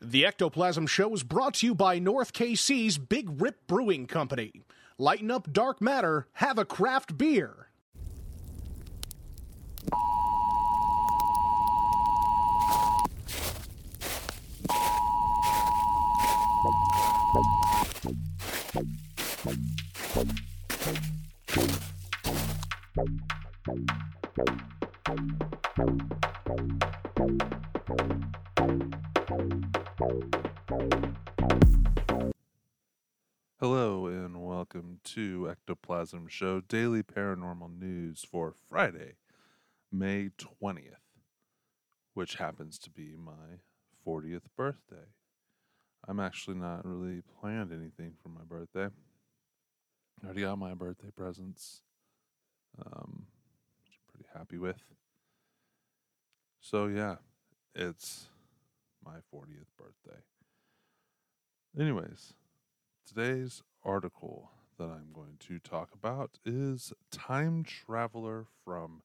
The Ectoplasm Show is brought to you by North KC's Big Rip Brewing Company. Lighten up dark matter, have a craft beer. Hello and welcome to Ectoplasm Show Daily Paranormal News for Friday, May 20th, which happens to be my 40th birthday. I'm actually not really planned anything for my birthday. I already got my birthday presents, which I'm pretty happy with. So yeah, it's my 40th birthday. Anyways, today's article that I'm going to talk about is Time Traveler from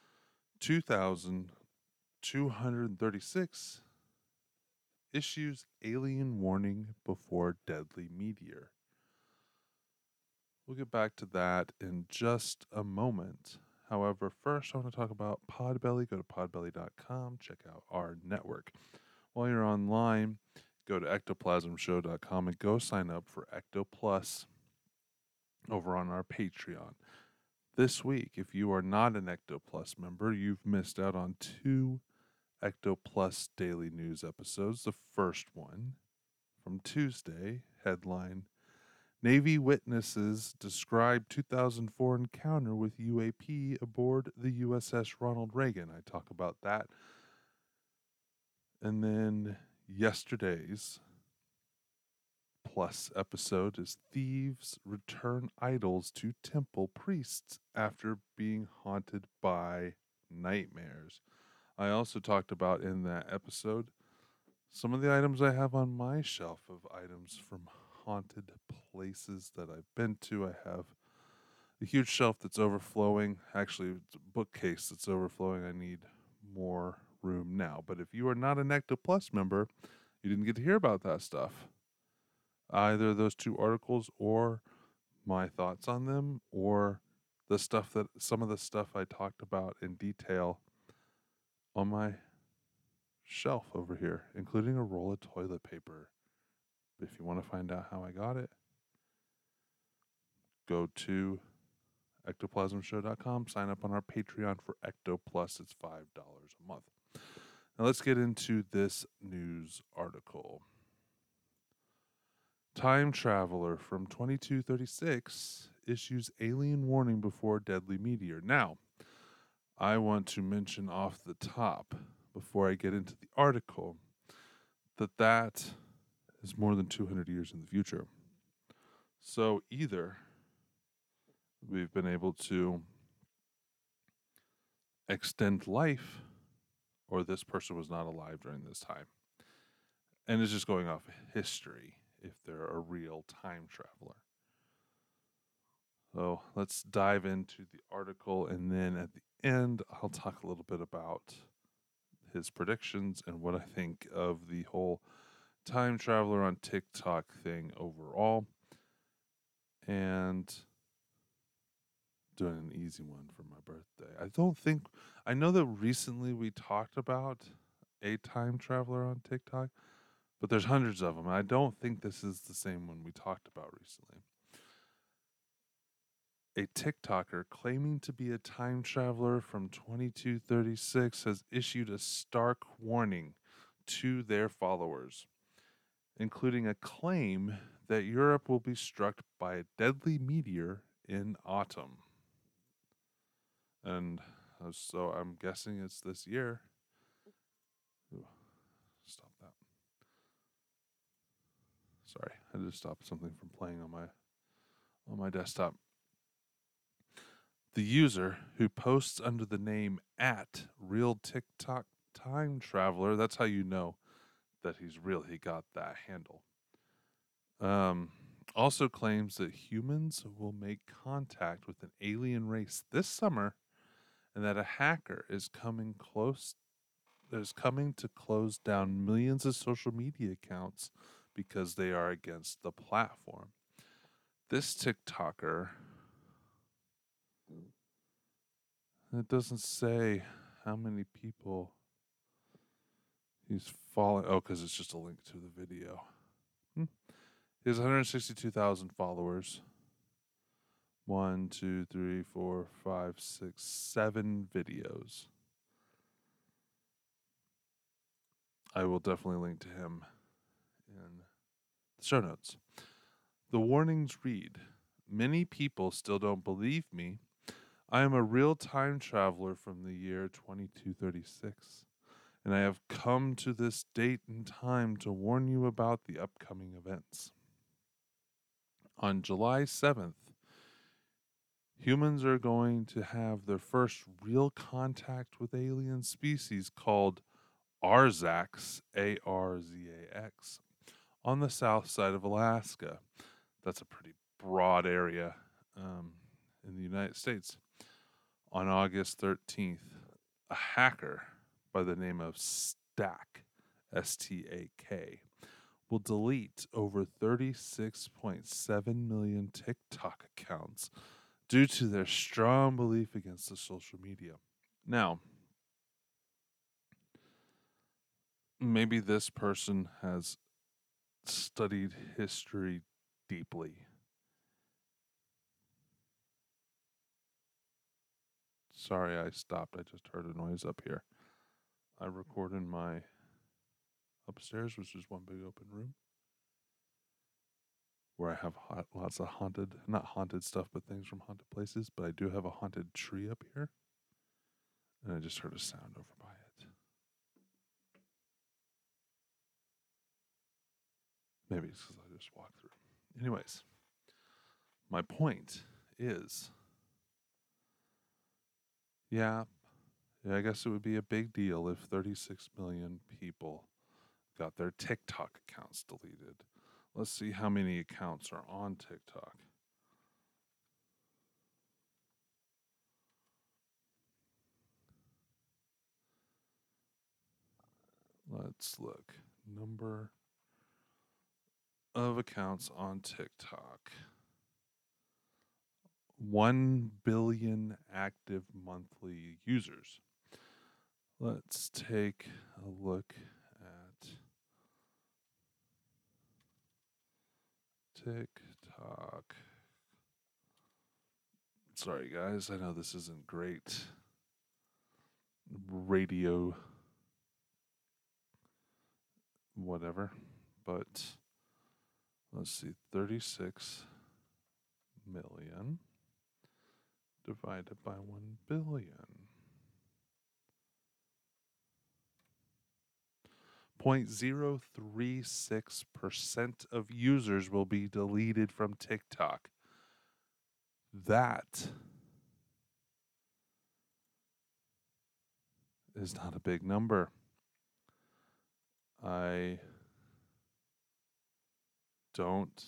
2236 issues alien warning before deadly meteor. We'll get back to that in just a moment. However, first I want to talk about Podbelly. Go to podbelly.com, check out our network. While you're online, go to ectoplasmshow.com and go sign up for Ecto Plus over on our Patreon. This week, if you are not an Ecto Plus member, you've missed out on 2 Ecto Plus daily news episodes. The first one from Tuesday, headline, Navy witnesses describe 2004 encounter with UAP aboard the USS Ronald Reagan. I talk about that. And then yesterday's Plus episode is Thieves Return Idols to Temple Priests after being haunted by nightmares. I also talked about in that episode some of the items I have on my shelf of items from haunted places that I've been to. I have a huge shelf that's overflowing. Actually, it's a bookcase that's overflowing. I need more room now. But if you are not an Ecto Plus member, you didn't get to hear about that stuff. Either those 2 articles or my thoughts on them or some of the stuff I talked about in detail on my shelf over here, including a roll of toilet paper. If you want to find out how I got it, go to ectoplasmshow.com, sign up on our Patreon for Ecto Plus. It's $5 a month. Now let's get into this news article. Time Traveler from 2236 issues alien warning before deadly meteor. Now, I want to mention off the top, before I get into the article, that is more than 200 years in the future. So either we've been able to extend life, or this person was not alive during this time. And it's just going off history if they're a real time traveler. So let's dive into the article, and then at the end, I'll talk a little bit about his predictions and what I think of the whole time traveler on TikTok thing overall. And doing an easy one for my birthday. I know that recently we talked about a time traveler on TikTok, but there's hundreds of them. And I don't think this is the same one we talked about recently. A TikToker claiming to be a time traveler from 2236 has issued a stark warning to their followers, including a claim that Europe will be struck by a deadly meteor in autumn. And so I'm guessing it's this year. Ooh, stop that. Sorry, I just stopped something from playing on my desktop. The user, who posts under the name @RealTikTokTimeTraveler, that's how you know that he's real. He got that handle. Also claims that humans will make contact with an alien race this summer, and that a hacker is coming close is coming to close down millions of social media accounts because they are against the platform. This TikToker, it doesn't say how many people he's following. Oh, because it's just a link to the video. He has 162,000 followers. 1, 2, 3, 4, 5, 6, 7 videos. I will definitely link to him in the show notes. The warnings read, many people still don't believe me. I am a real time traveler from the year 2236, and I have come to this date and time to warn you about the upcoming events. On July 7th, humans are going to have their first real contact with alien species called Arzax, Arzax, on the south side of Alaska. That's a pretty broad area in the United States. On August 13th, a hacker by the name of Stak, S-T-A-K, will delete over 36.7 million TikTok accounts due to their strong belief against the social media. Now, maybe this person has studied history deeply. Sorry, I stopped. I just heard a noise up here. I record in my upstairs, which is one big open room, where I have lots of not haunted stuff, but things from haunted places. But I do have a haunted tree up here, and I just heard a sound over by it. Maybe it's because I just walked through. Anyways, my point is, yeah, I guess it would be a big deal if 36 million people got their TikTok accounts deleted. Let's see how many accounts are on TikTok. Let's look. Number of accounts on TikTok. 1 billion active monthly users. Let's take a look at TikTok. Sorry, guys. I know this isn't great radio, whatever, but let's see. 36 million divided by 1 billion. 0.036% of users will be deleted from TikTok. That is not a big number. I don't.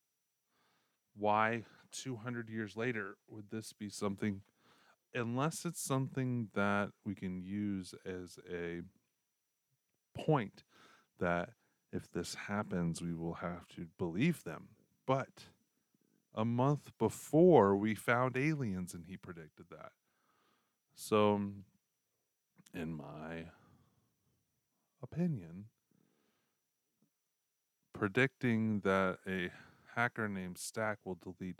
Why 200 years later would this be something, unless it's something that we can use as a point that if this happens, we will have to believe them. But a month before, we found aliens and he predicted that. So, in my opinion, predicting that a hacker named Stack will delete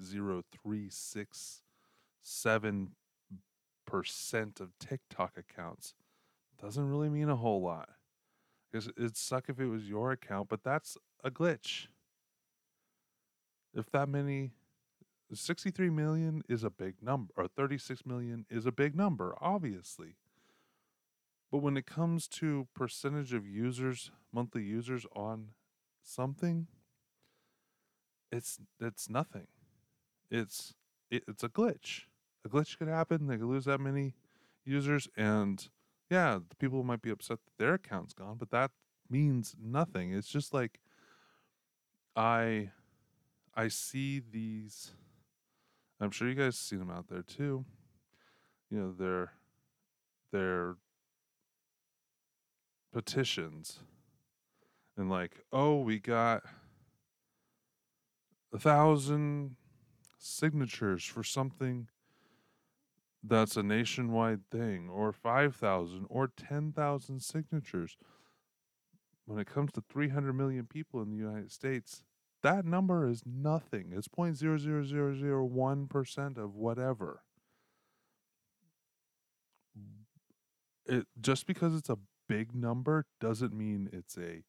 0.0367% of TikTok accounts doesn't really mean a whole lot. Because it'd suck if it was your account, but that's a glitch. If that many, 63 million is a big number, or 36 million is a big number, obviously. But when it comes to percentage of users, monthly users on something, it's nothing. It's a glitch. A glitch could happen. They could lose that many users, and yeah, the people might be upset that their account's gone, but that means nothing. It's just like I see these. I'm sure you guys see them out there too. You know, they're petitions and like, oh, we got 1,000 signatures for something that's a nationwide thing, or 5,000 or 10,000 signatures. When it comes to 300 million people in the United States, that number is nothing. It's 0.00001% of whatever. It just because it's a big number doesn't mean it's a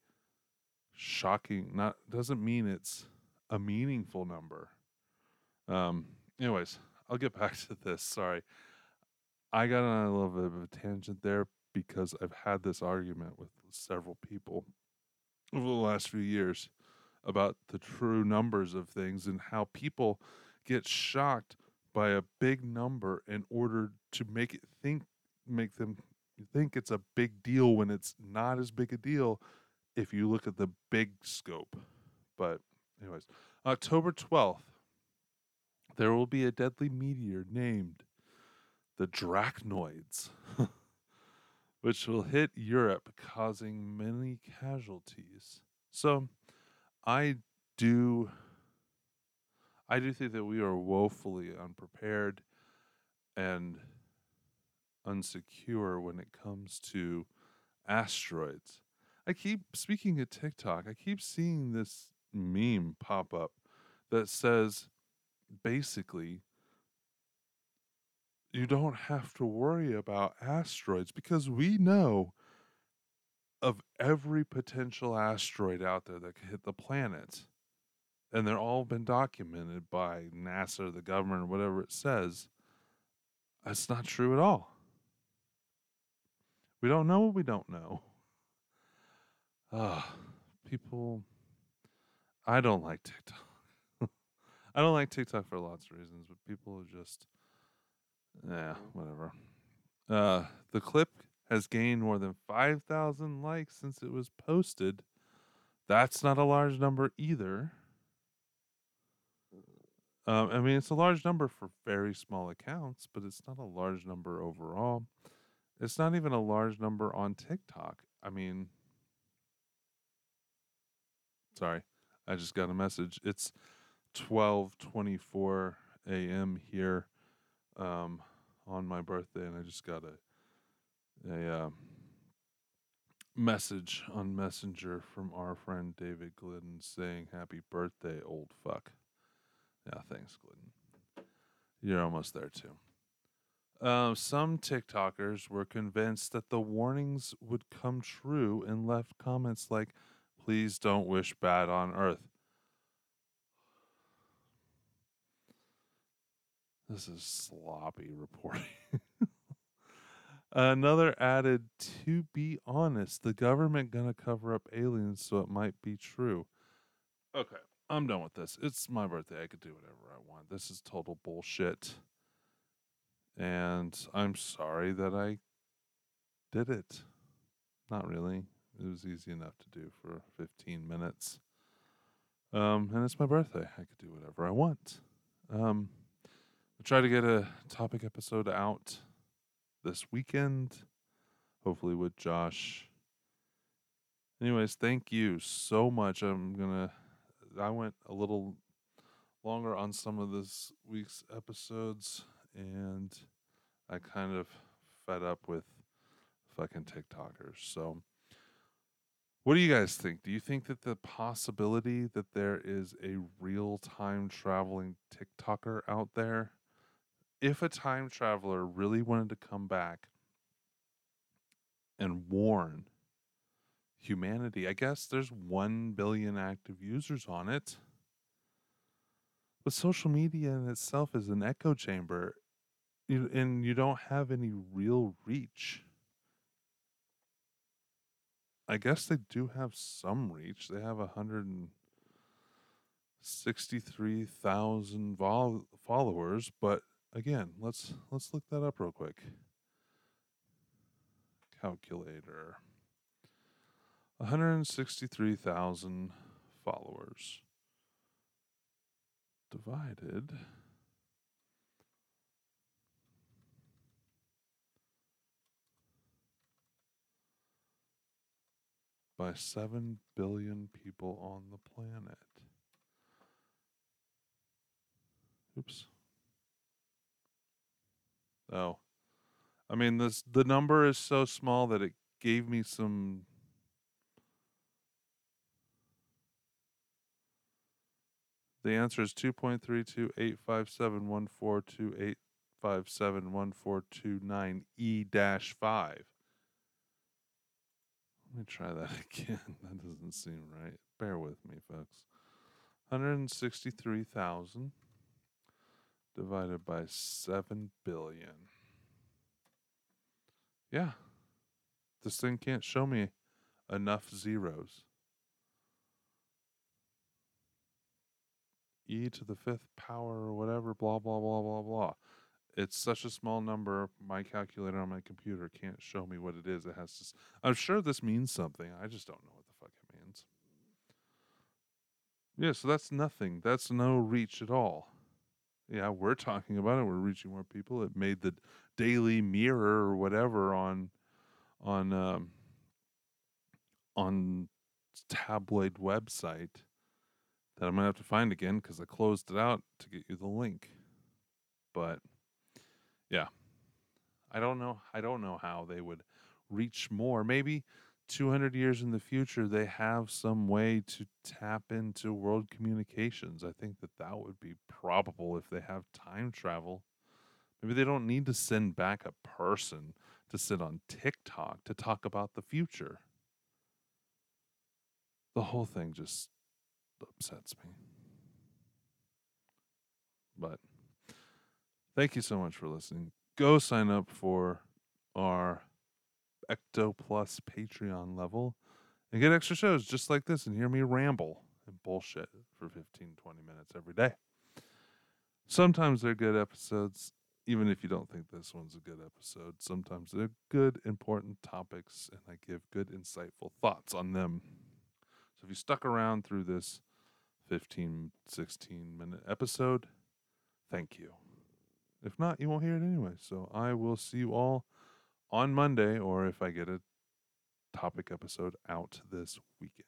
doesn't mean it's a meaningful number. Anyways, I'll get back to this. Sorry. I got on a little bit of a tangent there because I've had this argument with several people over the last few years about the true numbers of things and how people get shocked by a big number in order to make them think it's a big deal when it's not as big a deal if you look at the big scope. But anyways, October 12th, there will be a deadly meteor named the Dracnoids, which will hit Europe, causing many casualties. So I do think that we are woefully unprepared and unsecure when it comes to asteroids. Speaking of TikTok, I keep seeing this meme pop up that says basically you don't have to worry about asteroids because we know of every potential asteroid out there that could hit the planet. And they're all been documented by NASA, the government, whatever it says. That's not true at all. We don't know what we don't know. People, I don't like TikTok. I don't like TikTok for lots of reasons, but people are just, whatever. The clip has gained more than 5,000 likes since it was posted. That's not a large number either. I mean, it's a large number for very small accounts, but it's not a large number overall. It's not even a large number on TikTok. I mean, sorry, I just got a message. It's 12:24 a.m. here on my birthday, and I just got a message on Messenger from our friend David Glidden saying, "Happy birthday, old fuck." Yeah, thanks, Glidden. You're almost there, too. Some TikTokers were convinced that the warnings would come true and left comments like, "Please don't wish bad on Earth." This is sloppy reporting. Another added, "To be honest, the government gonna cover up aliens, so it might be true." Okay, I'm done with this. It's my birthday. I could do whatever I want. This is total bullshit. And I'm sorry that I did it. Not really. It was easy enough to do for 15 minutes. And it's my birthday. I could do whatever I want. I'll try to get a topic episode out this weekend, hopefully with Josh. Anyways, thank you so much. I went a little longer on some of this week's episodes, and I kind of fed up with fucking TikTokers. So what do you guys think? Do you think that the possibility that there is a real time traveling TikToker out there, if a time traveler really wanted to come back and warn humanity, I guess there's 1 billion active users on it. But social media in itself is an echo chamber, and you don't have any real reach. I guess they do have some reach. They have 163,000 followers, but again, let's look that up real quick. Calculator. 163,000 followers divided by 7 billion people on the planet. Oops. Oh. I mean, the number is so small that it gave me some... The answer is 2.3285714285714229E-5. Let me try that again. That doesn't seem right. Bear with me, folks. 163,000 divided by 7 billion. Yeah. This thing can't show me enough zeros. E to the 5th power or whatever, blah, blah, blah, blah, blah. It's such a small number, my calculator on my computer can't show me what it is. It has to... I'm sure this means something. I just don't know what the fuck it means. Yeah, so that's nothing. That's no reach at all. Yeah, we're talking about it. We're reaching more people. It made the Daily Mirror or whatever on tabloid website that I'm going to have to find again because I closed it out to get you the link. But yeah, I don't know how they would reach more. Maybe 200 years in the future, they have some way to tap into world communications. I think that would be probable if they have time travel. Maybe they don't need to send back a person to sit on TikTok to talk about the future. The whole thing just upsets me. But thank you so much for listening. Go sign up for our Ecto Plus Patreon level and get extra shows just like this and hear me ramble and bullshit for 15-20 minutes every day. Sometimes they're good episodes, even if you don't think this one's a good episode. Sometimes they're good, important topics, and I give good, insightful thoughts on them. So if you stuck around through this 15, 16-minute episode, thank you. If not, you won't hear it anyway. So I will see you all on Monday, or if I get a topic episode out this weekend.